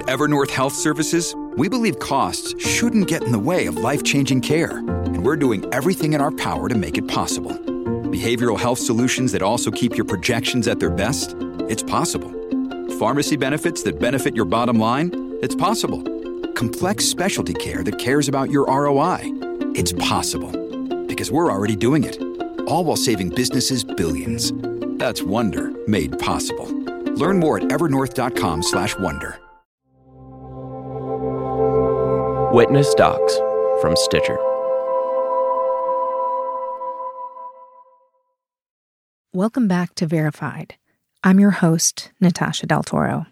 At Evernorth Health Services, we believe costs shouldn't get in the way of life-changing care, and we're doing everything in our power to make it possible. Behavioral health solutions that also keep your projections at their best? It's possible. Pharmacy benefits that benefit your bottom line? It's possible. Complex specialty care that cares about your ROI? It's possible. Because we're already doing it. All while saving businesses billions. That's Wonder made possible. Learn more at evernorth.com/wonder. Witness Docs from Stitcher. Welcome back to Verified. I'm your host, Natasha Del Toro.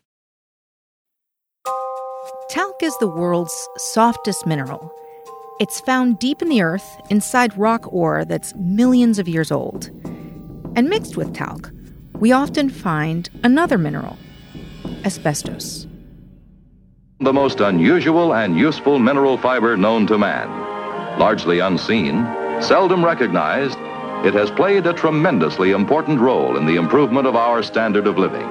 Talc is the world's softest mineral. It's found deep in the earth inside rock ore that's millions of years old. And mixed with talc, we often find another mineral, asbestos. The most unusual and useful mineral fiber known to man. Largely unseen, seldom recognized, it has played a tremendously important role in the improvement of our standard of living.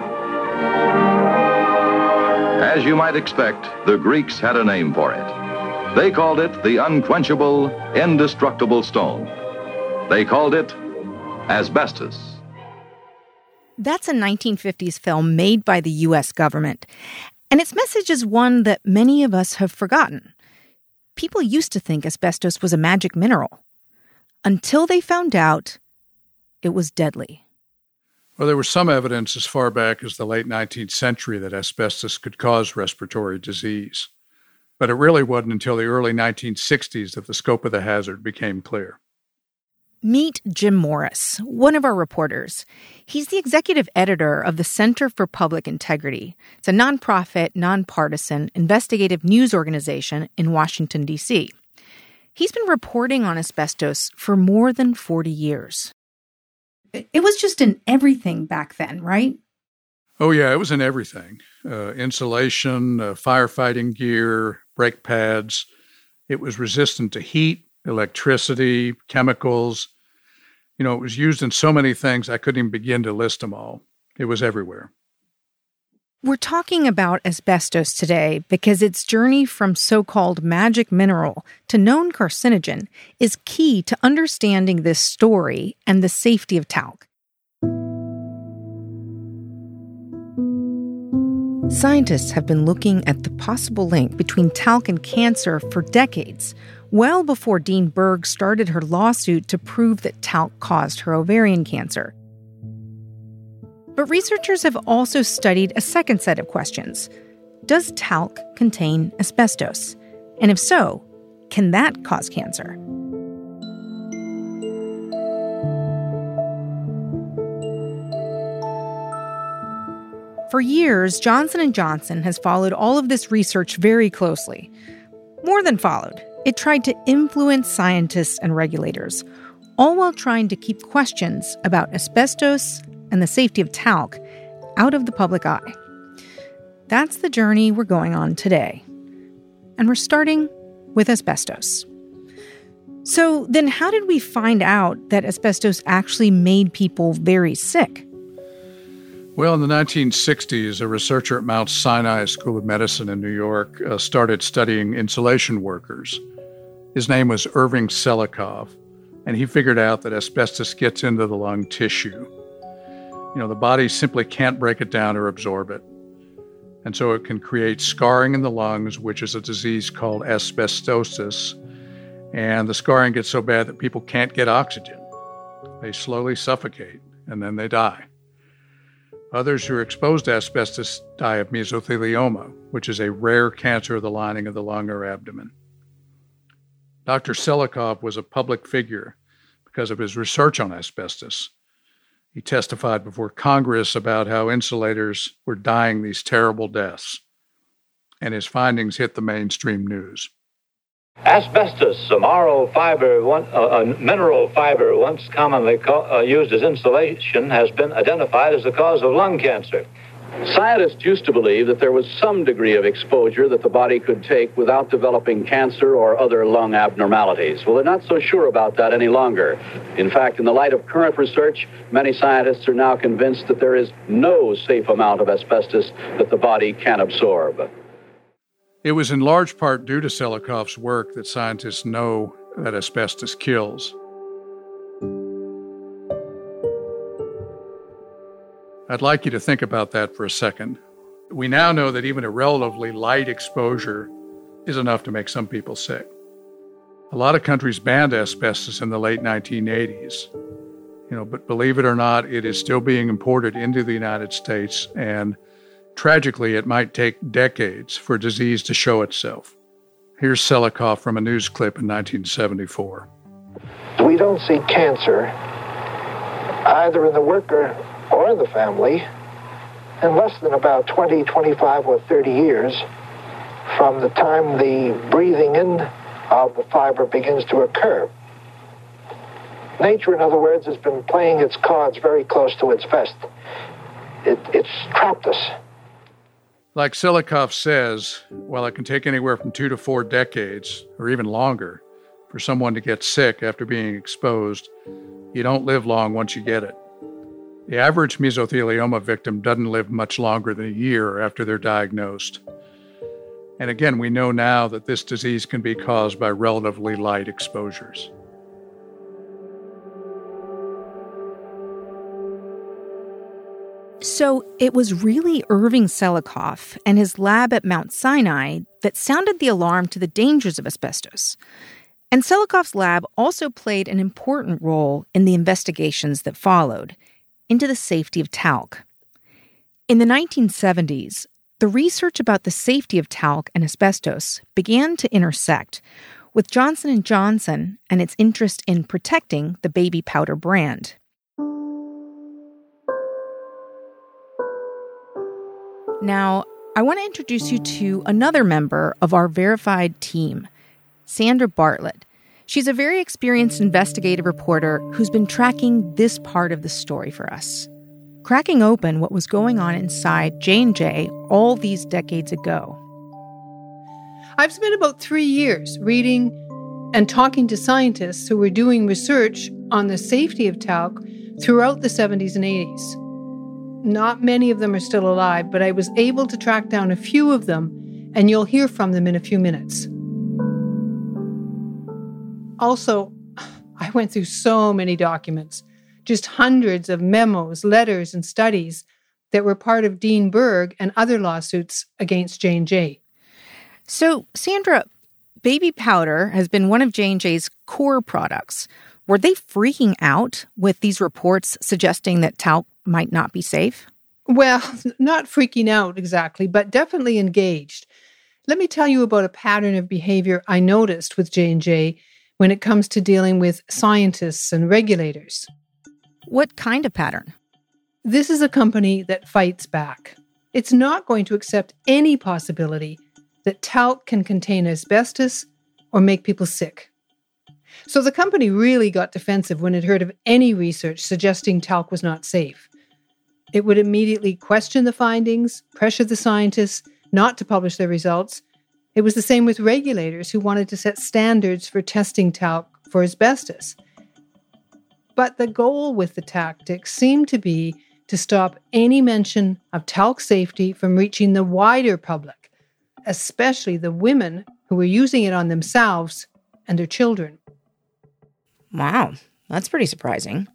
As you might expect, the Greeks had a name for it. They called it the unquenchable, indestructible stone. They called it asbestos. That's a 1950s film made by the U.S. government. And its message is one that many of us have forgotten. People used to think asbestos was a magic mineral, until they found out it was deadly. Well, there was some evidence as far back as the late 19th century that asbestos could cause respiratory disease. But it really wasn't until the early 1960s that the scope of the hazard became clear. Meet Jim Morris, one of our reporters. He's the executive editor of the Center for Public Integrity. It's a nonprofit, nonpartisan, investigative news organization in Washington, D.C. He's been reporting on asbestos for more than 40 years. It was just in everything back then, right? Oh, yeah, it was in everything. Insulation, firefighting gear, brake pads. It was resistant to heat, electricity, chemicals. You know, it was used in so many things I couldn't even begin to list them all. It was everywhere. We're talking about asbestos today because its journey from so-called magic mineral to known carcinogen is key to understanding this story and the safety of talc. Scientists have been looking at the possible link between talc and cancer for decades, well before Dean Berg started her lawsuit to prove that talc caused her ovarian cancer. But researchers have also studied a second set of questions. Does talc contain asbestos? And if so, can that cause cancer? For years, Johnson & Johnson has followed all of this research very closely. More than followed, it tried to influence scientists and regulators, all while trying to keep questions about asbestos and the safety of talc out of the public eye. That's the journey we're going on today. And we're starting with asbestos. So then how did we find out that asbestos actually made people very sick? Well, in the 1960s, a researcher at Mount Sinai School of Medicine in New York started studying insulation workers. His name was Irving Selikov, and he figured out that asbestos gets into the lung tissue. You know, the body simply can't break it down or absorb it. And so it can create scarring in the lungs, which is a disease called asbestosis. And the scarring gets so bad that people can't get oxygen. They slowly suffocate, and then they die. Others who are exposed to asbestos die of mesothelioma, which is a rare cancer of the lining of the lung or abdomen. Dr. Selikov was a public figure because of his research on asbestos. He testified before Congress about how insulators were dying these terrible deaths, and his findings hit the mainstream news. Asbestos, a mineral fiber once commonly used as insulation, has been identified as the cause of lung cancer. Scientists used to believe that there was some degree of exposure that the body could take without developing cancer or other lung abnormalities. Well, they're not so sure about that any longer. In fact, in the light of current research, many scientists are now convinced that there is no safe amount of asbestos that the body can absorb. It was in large part due to Selikoff's work that scientists know that asbestos kills. I'd like you to think about that for a second. We now know that even a relatively light exposure is enough to make some people sick. A lot of countries banned asbestos in the late 1980s. But believe it or not, it is still being imported into the United States, and tragically, it might take decades for disease to show itself. Here's Selikoff from a news clip in 1974. We don't see cancer either in the worker or in the family in less than about 20, 25, or 30 years from the time the breathing in of the fiber begins to occur. Nature, in other words, has been playing its cards very close to its vest. It's trapped us. Like Selikoff says, while it can take anywhere from 2 to 4 decades, or even longer, for someone to get sick after being exposed, you don't live long once you get it. The average mesothelioma victim doesn't live much longer than a year after they're diagnosed. And again, we know now that this disease can be caused by relatively light exposures. So it was really Irving Selikoff and his lab at Mount Sinai that sounded the alarm to the dangers of asbestos. And Selikoff's lab also played an important role in the investigations that followed into the safety of talc. In the 1970s, the research about the safety of talc and asbestos began to intersect with Johnson & Johnson and its interest in protecting the baby powder brand. Now, I want to introduce you to another member of our verified team, Sandra Bartlett. She's a very experienced investigative reporter who's been tracking this part of the story for us, cracking open what was going on inside J&J all these decades ago. I've spent about 3 years reading and talking to scientists who were doing research on the safety of talc throughout the 70s and 80s. Not many of them are still alive, but I was able to track down a few of them, and you'll hear from them in a few minutes. Also, I went through so many documents, just hundreds of memos, letters, and studies that were part of Dean Berg and other lawsuits against J&J. So, Sandra, baby powder has been one of J&J's core products. Were they freaking out with these reports suggesting that talc might not be safe? Well, not freaking out exactly, but definitely engaged. Let me tell you about a pattern of behavior I noticed with J&J when it comes to dealing with scientists and regulators. What kind of pattern? This is a company that fights back. It's not going to accept any possibility that talc can contain asbestos or make people sick. So the company really got defensive when it heard of any research suggesting talc was not safe. It would immediately question the findings, pressure the scientists not to publish their results. It was the same with regulators who wanted to set standards for testing talc for asbestos. But the goal with the tactics seemed to be to stop any mention of talc safety from reaching the wider public, especially the women who were using it on themselves and their children. Wow, that's pretty surprising.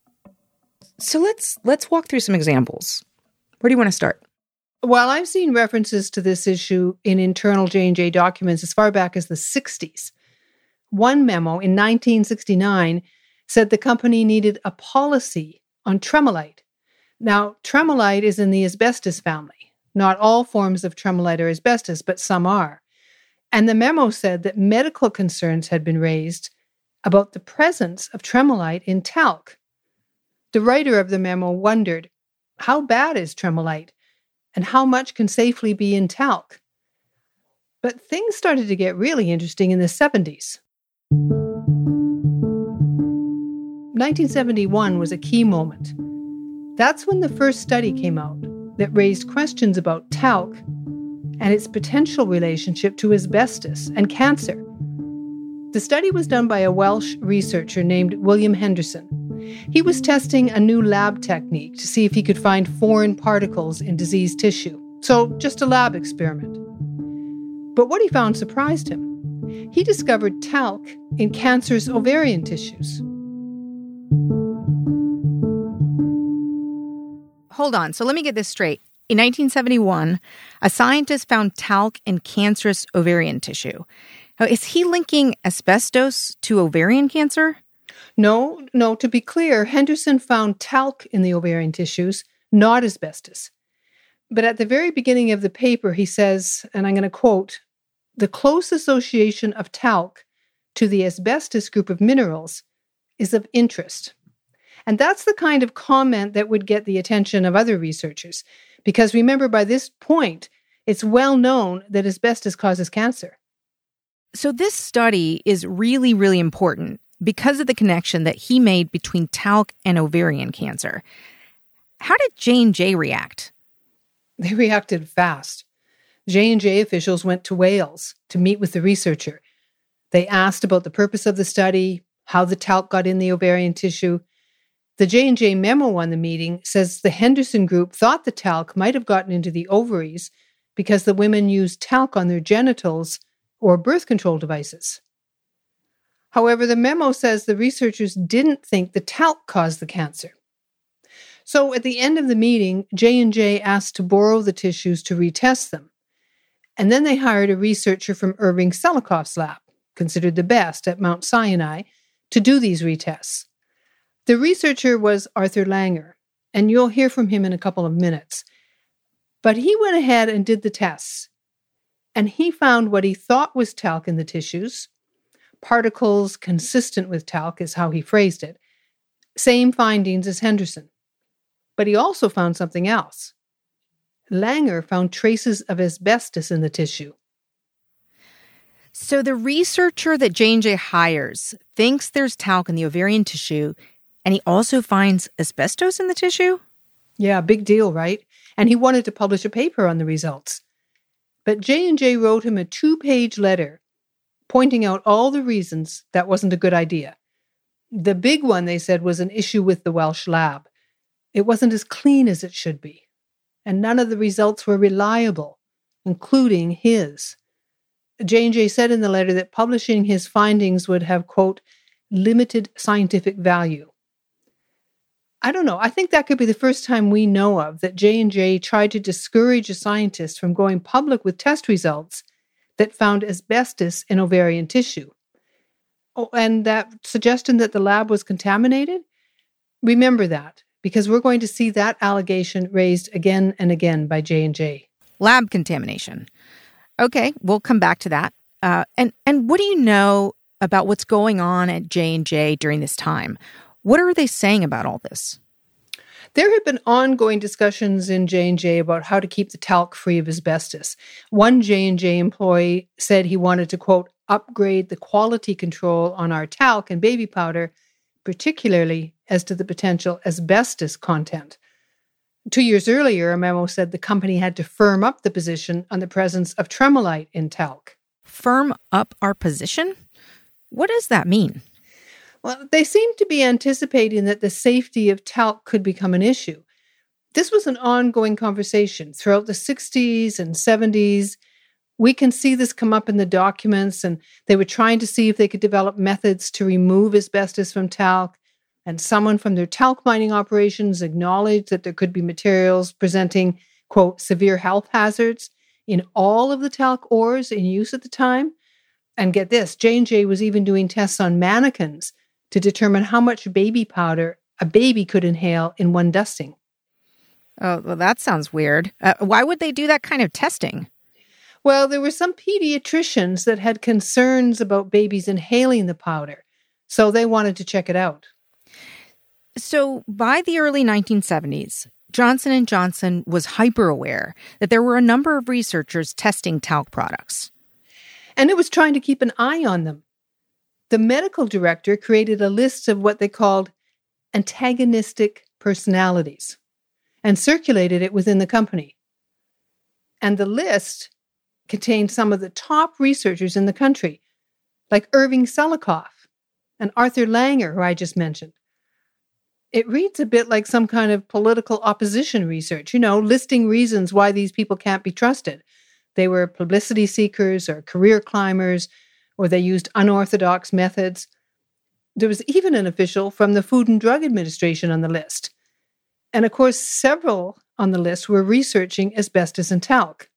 So let's walk through some examples. Where do you want to start? Well, I've seen references to this issue in internal J&J documents as far back as the 60s. One memo in 1969 said the company needed a policy on tremolite. Now, tremolite is in the asbestos family. Not all forms of tremolite are asbestos, but some are. And the memo said that medical concerns had been raised about the presence of tremolite in talc. The writer of the memo wondered, how bad is tremolite, and how much can safely be in talc? But things started to get really interesting in the 70s. 1971 was a key moment. That's when the first study came out that raised questions about talc and its potential relationship to asbestos and cancer. The study was done by a Welsh researcher named William Henderson. He was testing a new lab technique to see if he could find foreign particles in diseased tissue. So just a lab experiment. But what he found surprised him. He discovered talc in cancerous ovarian tissues. Hold on. So let me get this straight. In 1971, a scientist found talc in cancerous ovarian tissue. Now, is he linking asbestos to ovarian cancer? No, to be clear, Henderson found talc in the ovarian tissues, not asbestos. But at the very beginning of the paper, he says, and I'm going to quote, "The close association of talc to the asbestos group of minerals is of interest." And that's the kind of comment that would get the attention of other researchers. Because remember, by this point, it's well known that asbestos causes cancer. So this study is really, really important because of the connection that he made between talc and ovarian cancer. How did J&J react? They reacted fast. J&J officials went to Wales to meet with the researcher. They asked about the purpose of the study, how the talc got in the ovarian tissue. The J&J memo on the meeting says the Henderson group thought the talc might have gotten into the ovaries because the women used talc on their genitals or birth control devices. However, the memo says the researchers didn't think the talc caused the cancer. So at the end of the meeting, J&J asked to borrow the tissues to retest them. And then they hired a researcher from Irving Selikoff's lab, considered the best at Mount Sinai, to do these retests. The researcher was Arthur Langer, and you'll hear from him in a couple of minutes. But he went ahead and did the tests, and he found what he thought was talc in the tissues, particles consistent with talc is how he phrased it, same findings as Henderson. But he also found something else. Langer found traces of asbestos in the tissue. So the researcher that J&J hires thinks there's talc in the ovarian tissue, and he also finds asbestos in the tissue? Yeah, big deal, right? And he wanted to publish a paper on the results. But J&J wrote him a 2-page letter pointing out all the reasons that wasn't a good idea. The big one, they said, was an issue with the Welsh lab. It wasn't as clean as it should be, and none of the results were reliable, including his. J&J said in the letter that publishing his findings would have, quote, limited scientific value. I don't know. I think that could be the first time we know of that J&J tried to discourage a scientist from going public with test results that found asbestos in ovarian tissue. Oh, and that suggestion that the lab was contaminated? Remember that, because we're going to see that allegation raised again and again by J&J. Lab contamination. Okay, we'll come back to that. And what do you know about what's going on at J&J during this time? What are they saying about all this? There have been ongoing discussions in J&J about how to keep the talc free of asbestos. One J&J employee said he wanted to, quote, upgrade the quality control on our talc and baby powder, particularly as to the potential asbestos content. 2 years earlier, a memo said the company had to firm up the position on the presence of tremolite in talc. Firm up our position? What does that mean? Well, they seem to be anticipating that the safety of talc could become an issue. This was an ongoing conversation throughout the 60s and 70s. We can see this come up in the documents, and they were trying to see if they could develop methods to remove asbestos from talc. And someone from their talc mining operations acknowledged that there could be materials presenting, quote, severe health hazards in all of the talc ores in use at the time. And get this, J&J was even doing tests on mannequins to determine how much baby powder a baby could inhale in one dusting. Oh, well, that sounds weird. Why would they do that kind of testing? Well, there were some pediatricians that had concerns about babies inhaling the powder, so they wanted to check it out. So by the early 1970s, Johnson & Johnson was hyper-aware that there were a number of researchers testing talc products. And it was trying to keep an eye on them. The medical director created a list of what they called antagonistic personalities and circulated it within the company. And the list contained some of the top researchers in the country, like Irving Selikoff and Arthur Langer, who I just mentioned. It reads a bit like some kind of political opposition research, listing reasons why these people can't be trusted. They were publicity seekers or career climbers, or they used unorthodox methods. There was even an official from the Food and Drug Administration on the list. And of course, several on the list were researching asbestos and talc.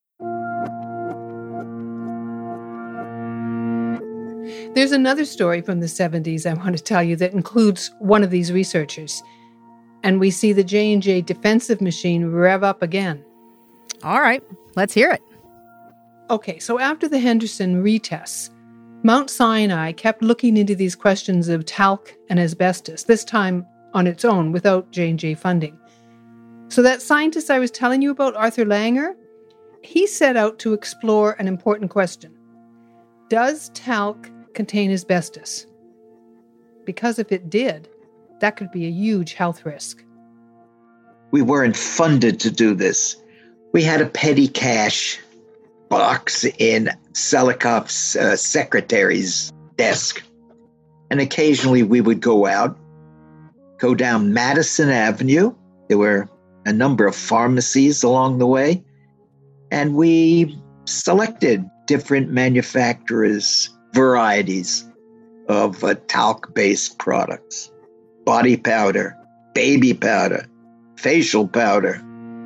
There's another story from the 70s I want to tell you that includes one of these researchers. And we see the J&J defensive machine rev up again. All right, let's hear it. Okay, so after the Henderson retests, Mount Sinai kept looking into these questions of talc and asbestos, this time on its own without J&J funding. So that scientist I was telling you about, Arthur Langer, he set out to explore an important question. Does talc contain asbestos? Because if it did, that could be a huge health risk. We weren't funded to do this. We had a petty cash box in Selikov's secretary's desk. And occasionally we would go out, go down Madison Avenue. There were a number of pharmacies along the way. And we selected different manufacturers' varieties of talc-based products. Body powder, baby powder, facial powder.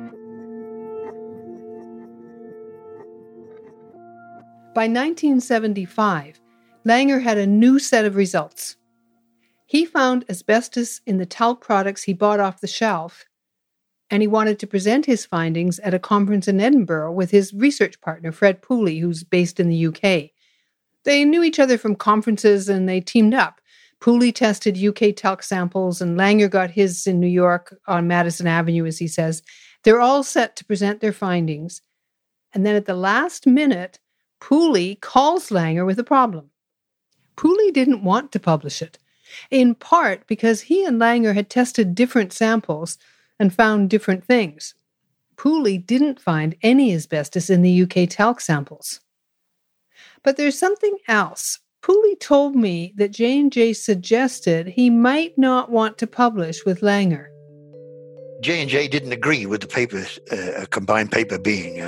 By 1975, Langer had a new set of results. He found asbestos in the talc products he bought off the shelf, and he wanted to present his findings at a conference in Edinburgh with his research partner, Fred Pooley, who's based in the UK. They knew each other from conferences and they teamed up. Pooley tested UK talc samples and Langer got his in New York on Madison Avenue, as he says. They're all set to present their findings. And then at the last minute, Pooley calls Langer with a problem. Pooley didn't want to publish it, in part because he and Langer had tested different samples and found different things. Pooley didn't find any asbestos in the UK talc samples. But there's something else. Pooley told me that J&J suggested he might not want to publish with Langer. J&J didn't agree with the paper, combined paper being,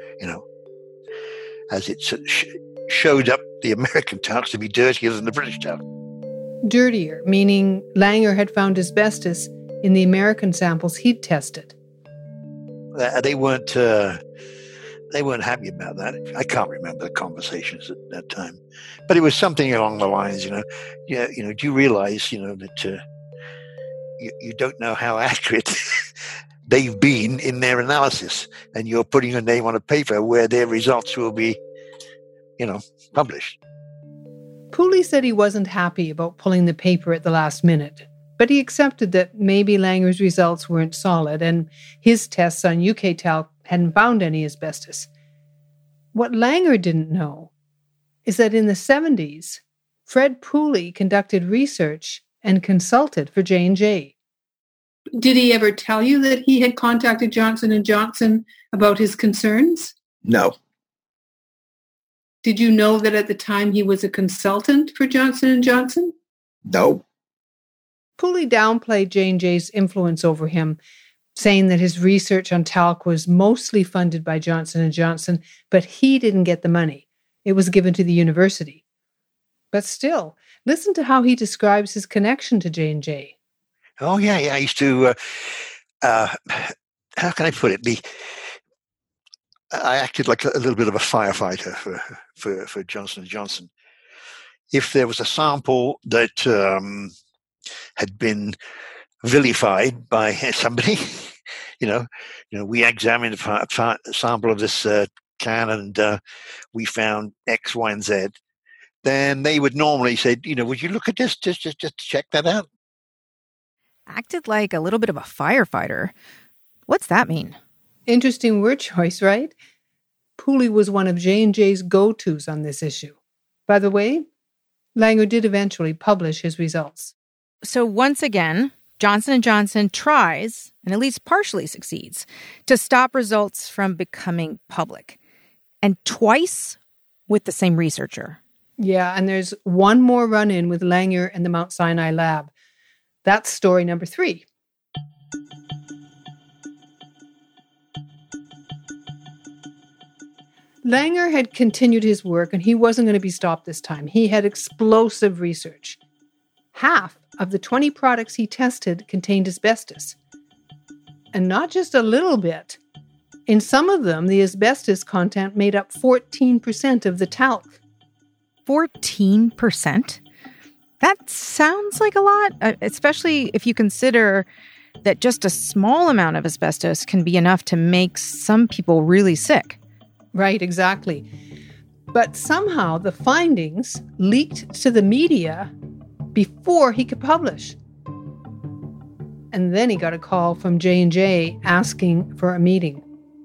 as it showed up the American talc to be dirtier than the British talc. Dirtier, meaning Langer had found asbestos in the American samples he'd tested. They weren't happy about that. I can't remember the conversations at that time, but it was something along the lines, do you realize, that you don't know how accurate they've been in their analysis, and you're putting your name on a paper where their results will be, published. Pooley said he wasn't happy about pulling the paper at the last minute, but he accepted that maybe Langer's results weren't solid and his tests on UK talc hadn't found any asbestos. What Langer didn't know is that in the 70s, Fred Pooley conducted research and consulted for J&J. Did he ever tell you that he had contacted Johnson & Johnson about his concerns? No. Did you know that at the time he was a consultant for Johnson & Johnson? No. Pooley downplayed J&J's influence over him, saying that his research on talc was mostly funded by Johnson & Johnson, but he didn't get the money. It was given to the university. But still, listen to how he describes his connection to J&J. Oh, yeah. I used to, how can I put it? I acted like a little bit of a firefighter for Johnson & Johnson. If there was a sample that had been vilified by somebody, we examined a sample of this can and we found X, Y, and Z, then they would normally say, would you look at this just to check that out? Acted like a little bit of a firefighter. What's that mean? Interesting word choice, right? Pooley was one of J&J's go-tos on this issue. By the way, Langer did eventually publish his results. So once again, Johnson & Johnson tries, and at least partially succeeds, to stop results from becoming public. And twice with the same researcher. Yeah, and there's one more run-in with Langer and the Mount Sinai lab. That's story number 3. Langer had continued his work, and he wasn't going to be stopped this time. He had explosive research. Half of the 20 products he tested contained asbestos. And not just a little bit. In some of them, the asbestos content made up 14% of the talc. 14%? That sounds like a lot, especially if you consider that just a small amount of asbestos can be enough to make some people really sick. Right, exactly. But somehow the findings leaked to the media before he could publish. And then he got a call from J&J asking for a meeting.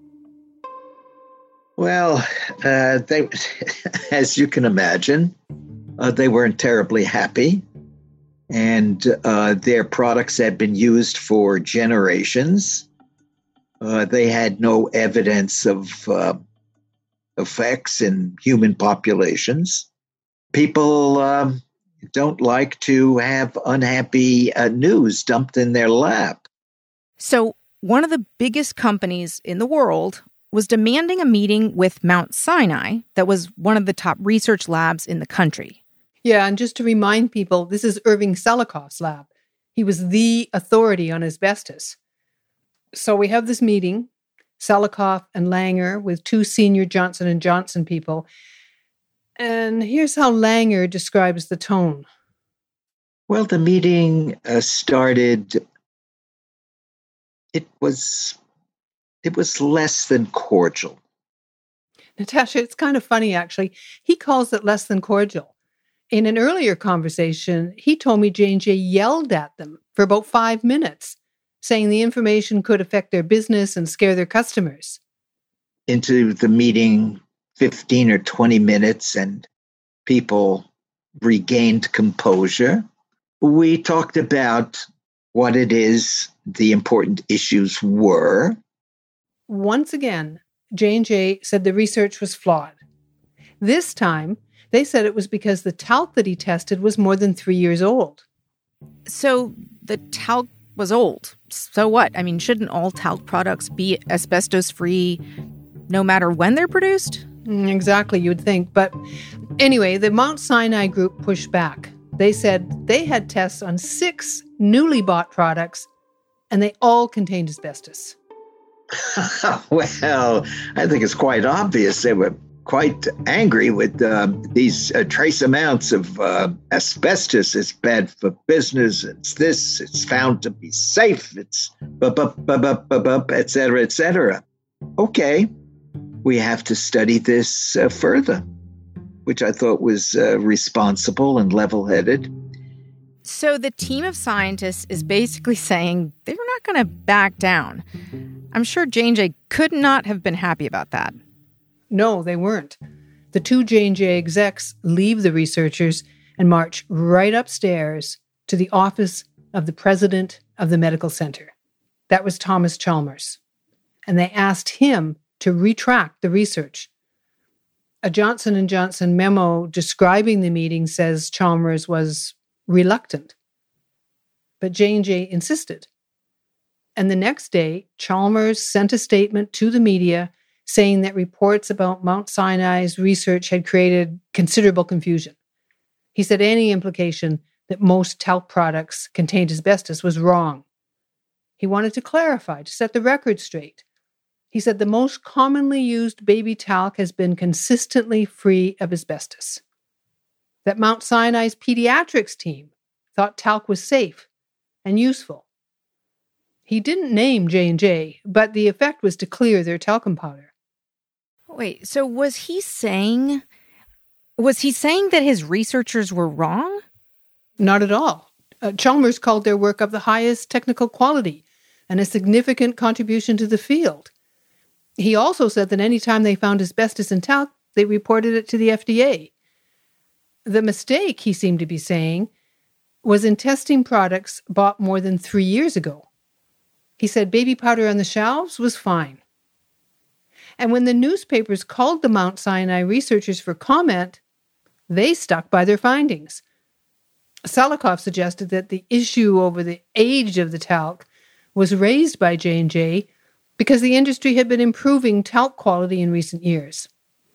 Well, they, as you can imagine, they weren't terribly happy. And their products had been used for generations. They had no evidence of effects in human populations. People don't like to have unhappy news dumped in their lap. So one of the biggest companies in the world was demanding a meeting with Mount Sinai that was one of the top research labs in the country. Yeah, and just to remind people, this is Irving Selikoff's lab. He was the authority on asbestos. So we have this meeting, Selikoff and Langer with two senior Johnson & Johnson people. And here's how Langer describes the tone. Well, the meeting started, it was less than cordial. Natasha, it's kind of funny, actually. He calls it less than cordial. In an earlier conversation, he told me J&J yelled at them for about 5 minutes, saying the information could affect their business and scare their customers. Into the meeting, 15 or 20 minutes, and people regained composure. We talked about what it is the important issues were. Once again, J&J said the research was flawed. This time, they said it was because the talc that he tested was more than 3 years old. So the talc was old. So what? I mean, shouldn't all talc products be asbestos-free no matter when they're produced? Exactly, you would think. But anyway, the Mount Sinai group pushed back. They said they had tests on 6 newly bought products, and they all contained asbestos. Well, I think it's quite obvious they were quite angry with these trace amounts of asbestos. It's bad for business. It's this. It's found to be safe. It's et cetera, et cetera. Okay, we have to study this further, which I thought was responsible and level-headed. So the team of scientists is basically saying they're not going to back down. I'm sure J&J could not have been happy about that. No, they weren't. The two J&J execs leave the researchers and march right upstairs to the office of the president of the medical center. That was Thomas Chalmers. And they asked him to retract the research. A Johnson & Johnson memo describing the meeting says Chalmers was reluctant. But J&J insisted. And the next day, Chalmers sent a statement to the media saying that reports about Mount Sinai's research had created considerable confusion. He said any implication that most talc products contained asbestos was wrong. He wanted to clarify, to set the record straight. He said the most commonly used baby talc has been consistently free of asbestos. That Mount Sinai's pediatrics team thought talc was safe and useful. He didn't name J&J, but the effect was to clear their talcum powder. Wait, so was he saying that his researchers were wrong? Not at all. Chalmers called their work of the highest technical quality and a significant contribution to the field. He also said that any time they found asbestos in talc, they reported it to the FDA. The mistake, he seemed to be saying, was in testing products bought more than 3 years ago. He said baby powder on the shelves was fine. And when the newspapers called the Mount Sinai researchers for comment, they stuck by their findings. Selikoff suggested that the issue over the age of the talc was raised by J&J because the industry had been improving talc quality in recent years.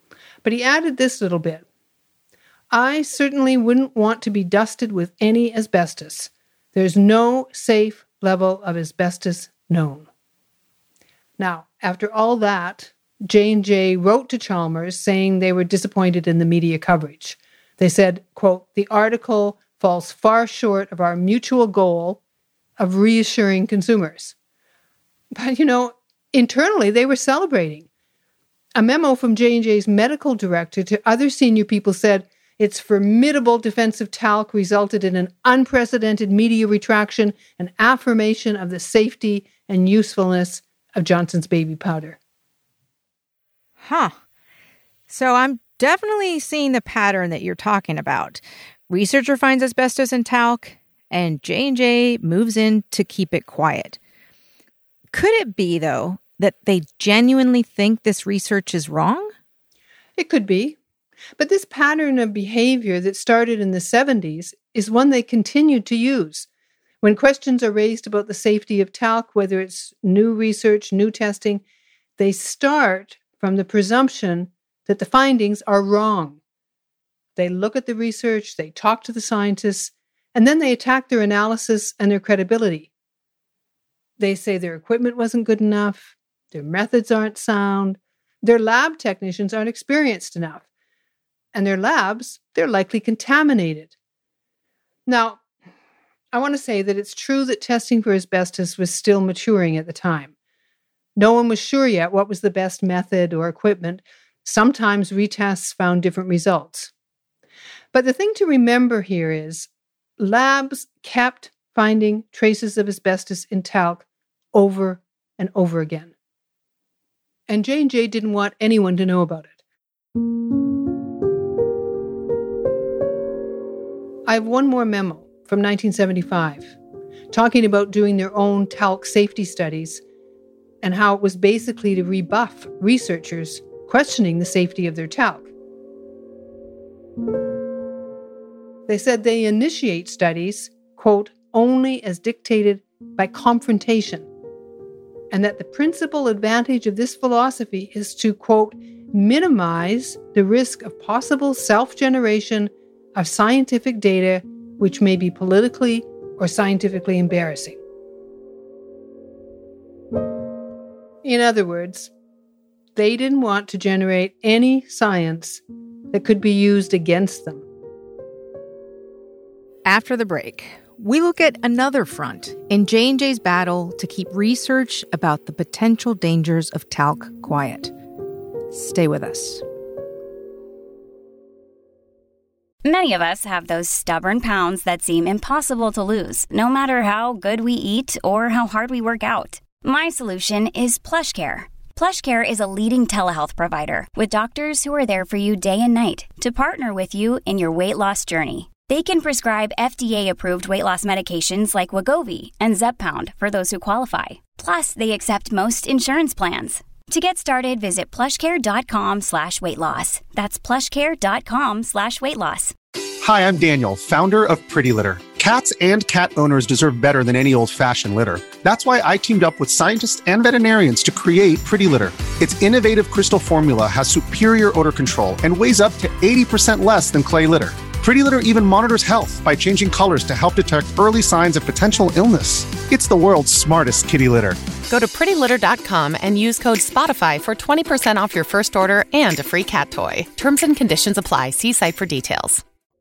But he added this little bit. I certainly wouldn't want to be dusted with any asbestos. There's no safe level of asbestos known. Now, after all that, J&J wrote to Chalmers saying they were disappointed in the media coverage. They said, quote, the article falls far short of our mutual goal of reassuring consumers. But, internally they were celebrating. A memo from J&J's medical director to other senior people said its formidable defense of talc resulted in an unprecedented media retraction and affirmation of the safety and usefulness of Johnson's baby powder. Huh. So I'm definitely seeing the pattern that you're talking about. Researcher finds asbestos in talc, and J&J moves in to keep it quiet. Could it be, though, that they genuinely think this research is wrong? It could be. But this pattern of behavior that started in the 70s is one they continued to use. When questions are raised about the safety of talc, whether it's new research, new testing, they start from the presumption that the findings are wrong. They look at the research, they talk to the scientists, and then they attack their analysis and their credibility. They say their equipment wasn't good enough, their methods aren't sound, their lab technicians aren't experienced enough, and their labs, they're likely contaminated. Now, I want to say that it's true that testing for asbestos was still maturing at the time. No one was sure yet what was the best method or equipment. Sometimes retests found different results. But the thing to remember here is labs kept finding traces of asbestos in talc over and over again. And J&J didn't want anyone to know about it. I have one more memo from 1975 talking about doing their own talc safety studies and how it was basically to rebuff researchers questioning the safety of their talc. They said they initiate studies, quote, only as dictated by confrontation, and that the principal advantage of this philosophy is to, quote, minimize the risk of possible self-generation of scientific data which may be politically or scientifically embarrassing. In other words, they didn't want to generate any science that could be used against them. After the break, we look at another front in J&J's battle to keep research about the potential dangers of talc quiet. Stay with us. Many of us have those stubborn pounds that seem impossible to lose, no matter how good we eat or how hard we work out. My solution is PlushCare. PlushCare is a leading telehealth provider with doctors who are there for you day and night to partner with you in your weight loss journey. They can prescribe FDA-approved weight loss medications like Wegovy and Zepbound for those who qualify. Plus, they accept most insurance plans. To get started, visit plushcare.com/weightloss. That's plushcare.com/weightloss. Hi, I'm Daniel, founder of Pretty Litter. Cats and cat owners deserve better than any old-fashioned litter. That's why I teamed up with scientists and veterinarians to create Pretty Litter. Its innovative crystal formula has superior odor control and weighs up to 80% less than clay litter. Pretty Litter even monitors health by changing colors to help detect early signs of potential illness. It's the world's smartest kitty litter. Go to prettylitter.com and use code SPOTIFY for 20% off your first order and a free cat toy. Terms and conditions apply. See site for details.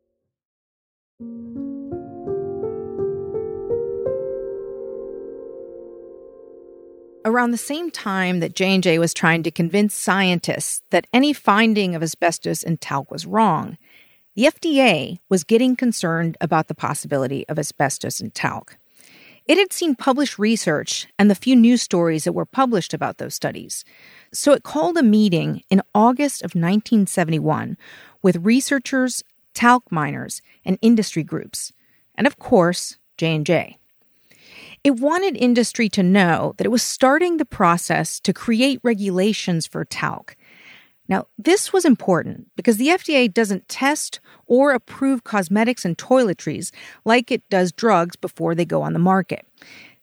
Around the same time that J&J was trying to convince scientists that any finding of asbestos in talc was wrong, the FDA was getting concerned about the possibility of asbestos in talc. It had seen published research and the few news stories that were published about those studies. So it called a meeting in August of 1971 with researchers, talc miners, and industry groups, and of course, J&J. It wanted industry to know that it was starting the process to create regulations for talc. Now, this was important because the FDA doesn't test or approve cosmetics and toiletries like it does drugs before they go on the market.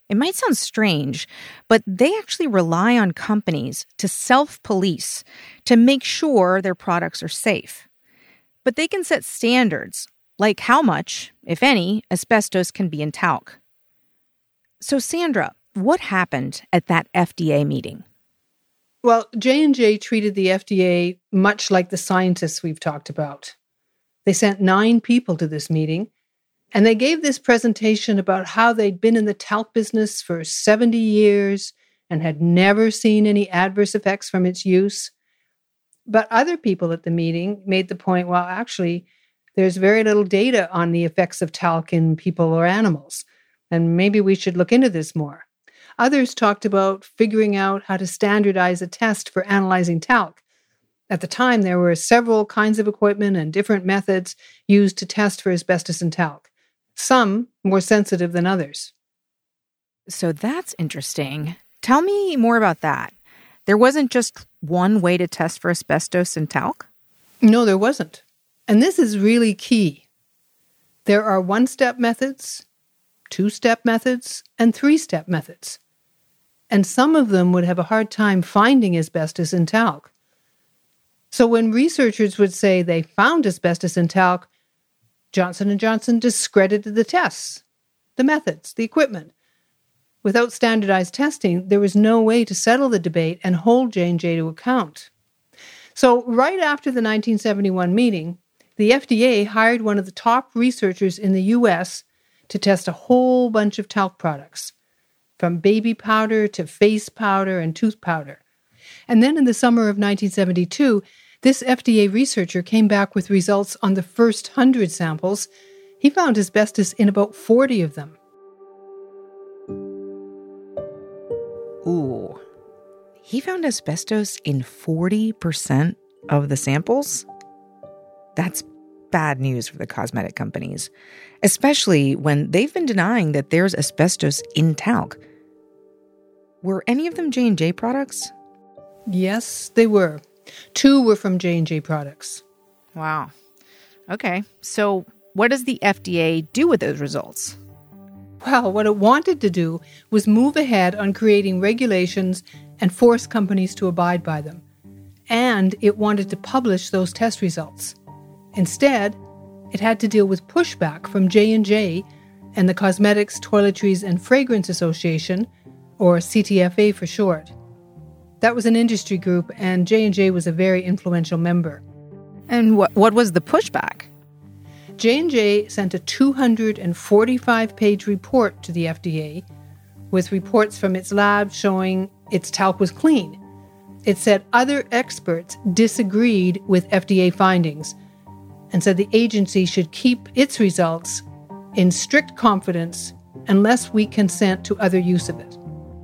It might sound strange, but they actually rely on companies to self-police to make sure their products are safe. But they can set standards, like how much, if any, asbestos can be in talc. So Sandra, what happened at that FDA meeting? Well, J&J treated the FDA much like the scientists we've talked about. They sent 9 people to this meeting, and they gave this presentation about how they'd been in the talc business for 70 years and had never seen any adverse effects from its use. But other people at the meeting made the point, well, actually, there's very little data on the effects of talc in people or animals, and maybe we should look into this more. Others talked about figuring out how to standardize a test for analyzing talc. At the time, there were several kinds of equipment and different methods used to test for asbestos in talc, some more sensitive than others. So that's interesting. Tell me more about that. There wasn't just one way to test for asbestos in talc? No, there wasn't. And this is really key. There are 1-step methods, 2-step methods, and 3-step methods. And some of them would have a hard time finding asbestos in talc. So when researchers would say they found asbestos in talc, Johnson & Johnson discredited the tests, the methods, the equipment. Without standardized testing, there was no way to settle the debate and hold J&J to account. So right after the 1971 meeting, the FDA hired one of the top researchers in the U.S. to test a whole bunch of talc products, from baby powder to face powder and tooth powder. And then in the summer of 1972, this FDA researcher came back with results on the first 100 samples. He found asbestos in about 40 of them. Ooh. He found asbestos in 40% of the samples? That's bad news for the cosmetic companies, especially when they've been denying that there's asbestos in talc. Were any of them J&J products? Yes, they were. 2 were from J&J products. Wow. Okay, so what does the FDA do with those results? Well, what it wanted to do was move ahead on creating regulations and force companies to abide by them. And it wanted to publish those test results. Instead, it had to deal with pushback from J&J and the Cosmetics, Toiletries, and Fragrance Association, or CTFA for short. That was an industry group, and J&J was a very influential member. And what was the pushback? J&J sent a 245-page report to the FDA with reports from its lab showing its talc was clean. It said other experts disagreed with FDA findings and said the agency should keep its results in strict confidence unless we consent to other use of it.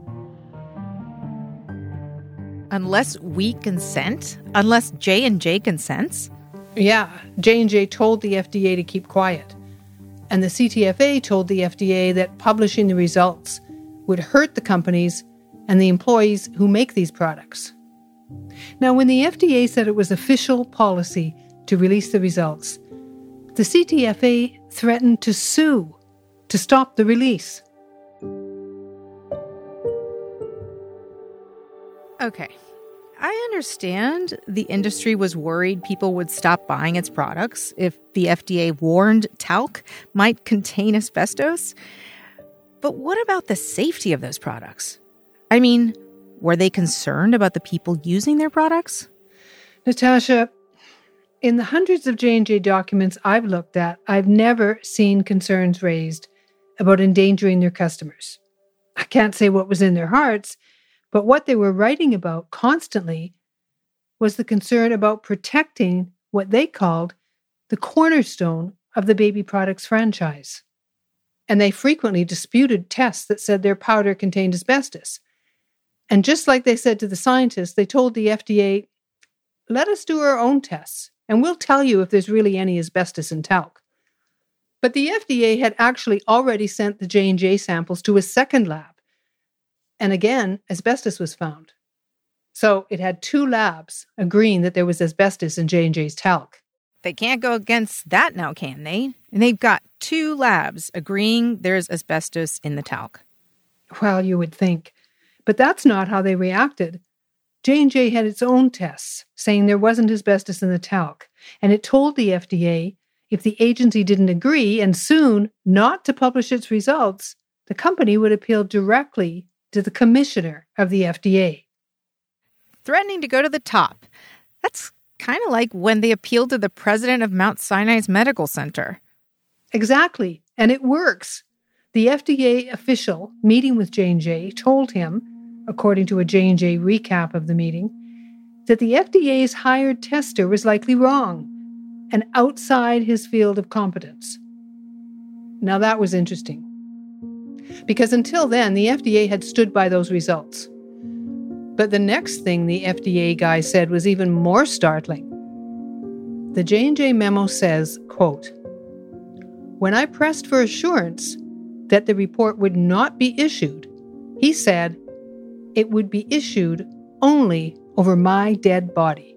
Unless we consent? Unless J&J consents? Yeah, J&J told the FDA to keep quiet. And the CTFA told the FDA that publishing the results would hurt the companies and the employees who make these products. Now, when the FDA said it was official policy to release the results, the CTFA threatened to sue to stop the release. Okay. I understand the industry was worried people would stop buying its products if the FDA warned talc might contain asbestos. But what about the safety of those products? I mean, were they concerned about the people using their products? Natasha, in the hundreds of J&J documents I've looked at, I've never seen concerns raised about endangering their customers. I can't say what was in their hearts, but what they were writing about constantly was the concern about protecting what they called the cornerstone of the baby products franchise. And they frequently disputed tests that said their powder contained asbestos. And just like they said to the scientists, they told the FDA, let us do our own tests, and we'll tell you if there's really any asbestos in talc. But the FDA had actually already sent the J&J samples to a second lab. And again, asbestos was found. So it had 2 labs agreeing that there was asbestos in J&J's talc. They can't go against that now, can they? And they've got 2 labs agreeing there's asbestos in the talc. Well, you would think. But that's not how they reacted. J&J had its own tests, saying there wasn't asbestos in the talc, and it told the FDA if the agency didn't agree and soon not to publish its results, the company would appeal directly to the commissioner of the FDA. Threatening to go to the top. That's kind of like when they appealed to the president of Mount Sinai's Medical Center. Exactly, and it works. The FDA official meeting with J&J told him, according to a J&J recap of the meeting, that the FDA's hired tester was likely wrong and outside his field of competence. Now that was interesting, because until then, the FDA had stood by those results. But the next thing the FDA guy said was even more startling. The J&J memo says, quote, "When I pressed for assurance that the report would not be issued, he said it would be issued only over my dead body."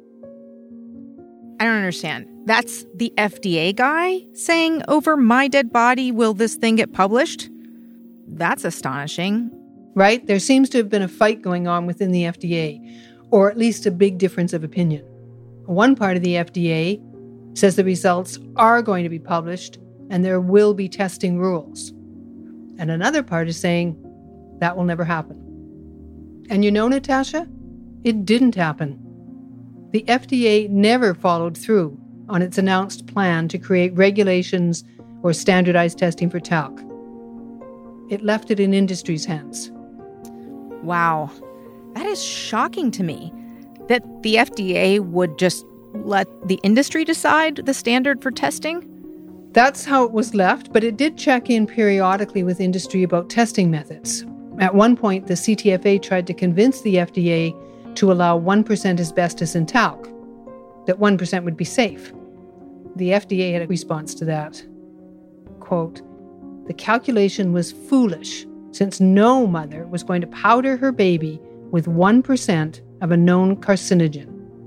I don't understand. That's the FDA guy saying, over my dead body will this thing get published? That's astonishing. Right? There seems to have been a fight going on within the FDA, or at least a big difference of opinion. One part of the FDA says the results are going to be published and there will be testing rules. And another part is saying that will never happen. And you know, Natasha, it didn't happen. The FDA never followed through on its announced plan to create regulations or standardized testing for talc. It left it in industry's hands. Wow. That is shocking to me, that the FDA would just let the industry decide the standard for testing. That's how it was left, but it did check in periodically with industry about testing methods. At one point, the CTFA tried to convince the FDA to allow 1% asbestos in talc, that 1% would be safe. The FDA had a response to that. Quote, "The calculation was foolish, since no mother was going to powder her baby with 1% of a known carcinogen."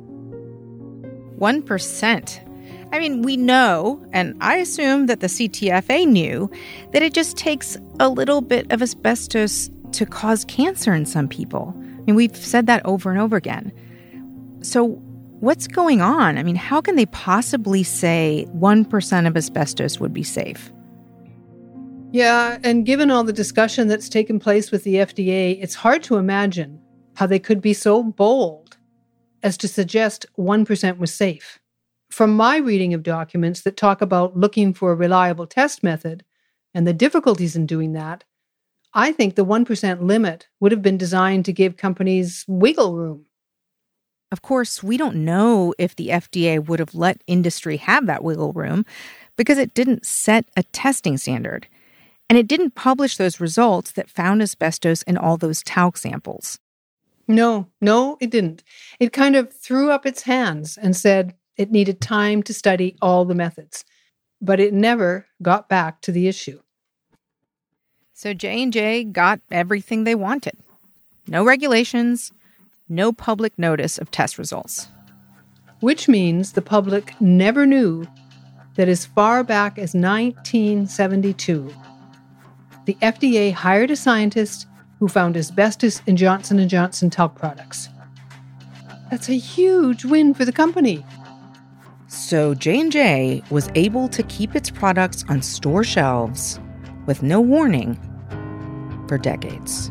1%. I mean, we know, and I assume that the CTFA knew, that it just takes a little bit of asbestos to cause cancer in some people. I mean, we've said that over and over again. So what's going on? I mean, how can they possibly say 1% of asbestos would be safe? Yeah, and given all the discussion that's taken place with the FDA, it's hard to imagine how they could be so bold as to suggest 1% was safe. From my reading of documents that talk about looking for a reliable test method and the difficulties in doing that, I think the 1% limit would have been designed to give companies wiggle room. Of course, we don't know if the FDA would have let industry have that wiggle room because it didn't set a testing standard. And it didn't publish those results that found asbestos in all those talc samples. No, it didn't. It kind of threw up its hands and said it needed time to study all the methods. But it never got back to the issue. So J&J got everything they wanted. No regulations, no public notice of test results. Which means the public never knew that as far back as 1972, the FDA hired a scientist who found asbestos in Johnson & Johnson talc products. That's a huge win for the company. So J&J was able to keep its products on store shelves with no warning for decades.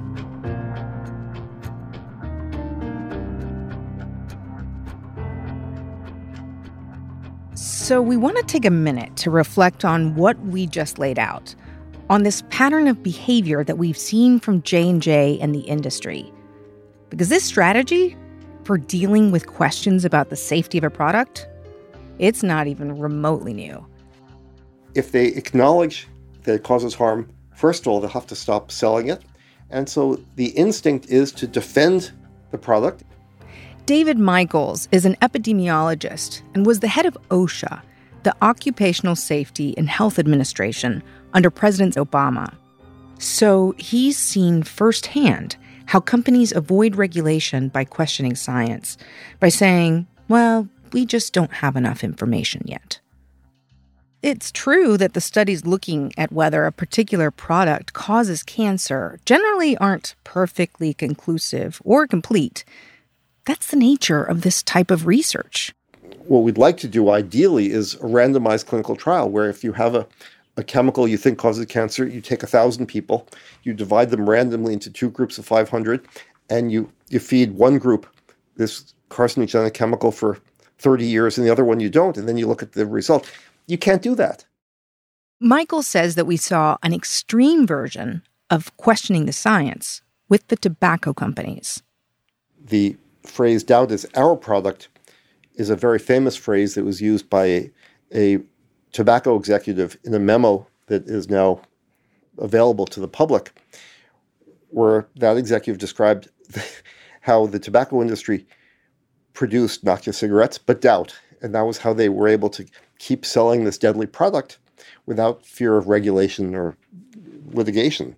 So we want to take a minute to reflect on what we just laid out, on this pattern of behavior that we've seen from J&J and the industry. Because this strategy for dealing with questions about the safety of a product, it's not even remotely new. If they acknowledge that it causes harm, first of all, they'll have to stop selling it. And so the instinct is to defend the product. David Michaels is an epidemiologist and was the head of OSHA, the Occupational Safety and Health Administration, under President Obama. So he's seen firsthand how companies avoid regulation by questioning science, by saying, well, we just don't have enough information yet. It's true that the studies looking at whether a particular product causes cancer generally aren't perfectly conclusive or complete. That's the nature of this type of research. What we'd like to do ideally is a randomized clinical trial where if you have a chemical you think causes cancer, you take 1,000 people, you divide them randomly into two groups of 500, and you feed one group this carcinogenic chemical for 30 years and the other one you don't, and then you look at the result. You can't do that. Michael says that we saw an extreme version of questioning the science with the tobacco companies. The phrase doubt is our product is a very famous phrase that was used by a tobacco executive in a memo that is now available to the public, where that executive described how the tobacco industry produced not just cigarettes, but doubt. And that was how they were able to keep selling this deadly product without fear of regulation or litigation.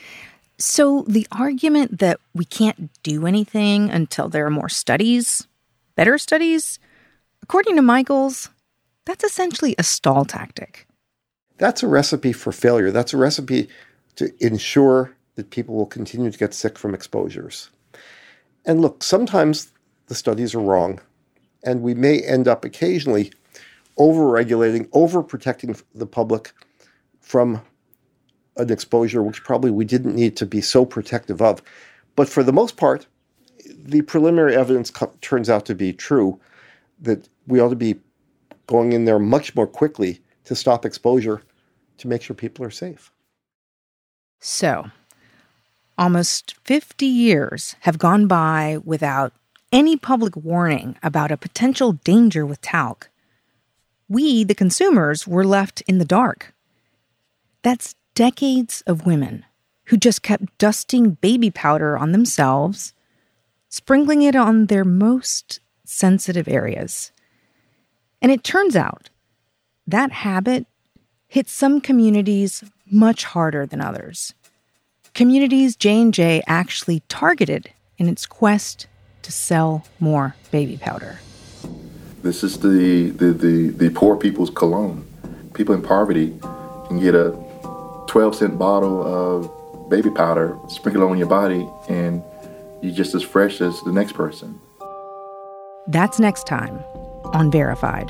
So the argument that we can't do anything until there are more studies, better studies, according to Michaels, that's essentially a stall tactic. That's a recipe for failure. That's a recipe to ensure that people will continue to get sick from exposures. And look, sometimes the studies are wrong, and we may end up occasionally over-regulating, overprotecting the public from an exposure which probably we didn't need to be so protective of. But for the most part, the preliminary evidence turns out to be true, that we ought to be going in there much more quickly to stop exposure to make sure people are safe. So, almost 50 years have gone by without any public warning about a potential danger with talc. We, the consumers, were left in the dark. That's decades of women who just kept dusting baby powder on themselves, sprinkling it on their most sensitive areas. And it turns out that habit hit some communities much harder than others. Communities J&J actually targeted in its quest to sell more baby powder. This is the poor people's cologne. People in poverty can get a 12-cent bottle of baby powder, sprinkle it on your body, and you're just as fresh as the next person. That's next time on Verified.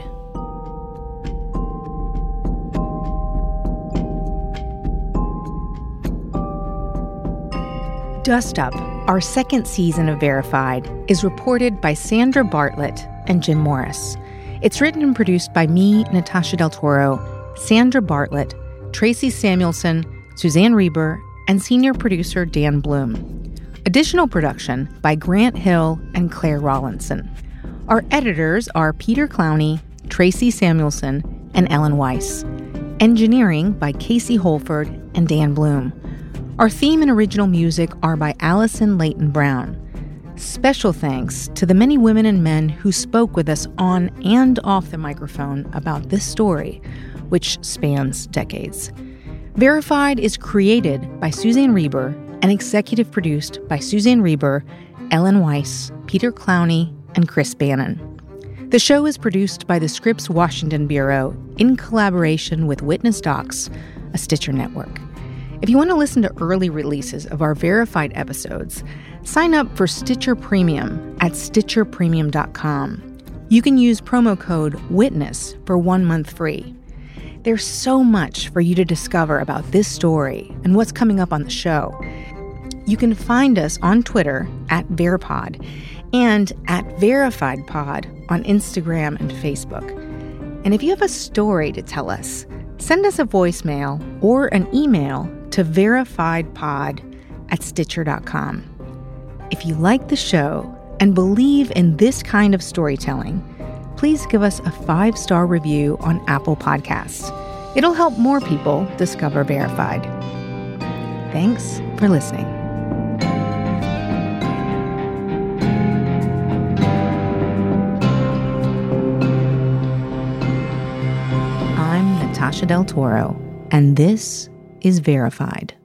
Dust Up, our second season of Verified, is reported by Sandra Bartlett and Jim Morris. It's written and produced by me, Natasha Del Toro, Sandra Bartlett, Tracy Samuelson, Suzanne Reber, and senior producer Dan Bloom. Additional production by Grant Hill and Claire Rawlinson. Our editors are Peter Clowney, Tracy Samuelson, and Ellen Weiss. Engineering by Casey Holford and Dan Bloom. Our theme and original music are by Allison Leighton Brown. Special thanks to the many women and men who spoke with us on and off the microphone about this story, which spans decades. Verified is created by Suzanne Reber and executive produced by Suzanne Reber, Ellen Weiss, Peter Clowney, and Chris Bannon. The show is produced by the Scripps Washington Bureau in collaboration with Witness Docs, a Stitcher network. If you want to listen to early releases of our Verified episodes, sign up for Stitcher Premium at StitcherPremium.com. You can use promo code WITNESS for 1 month free. There's so much for you to discover about this story and what's coming up on the show. You can find us on Twitter at Veripod and at VerifiedPod on Instagram and Facebook. And if you have a story to tell us, send us a voicemail or an email to verifiedpod@stitcher.com. If you like the show and believe in this kind of storytelling, please give us a 5-star review on Apple Podcasts. It'll help more people discover Verified. Thanks for listening. I'm Natasha Del Toro, and this is Verified.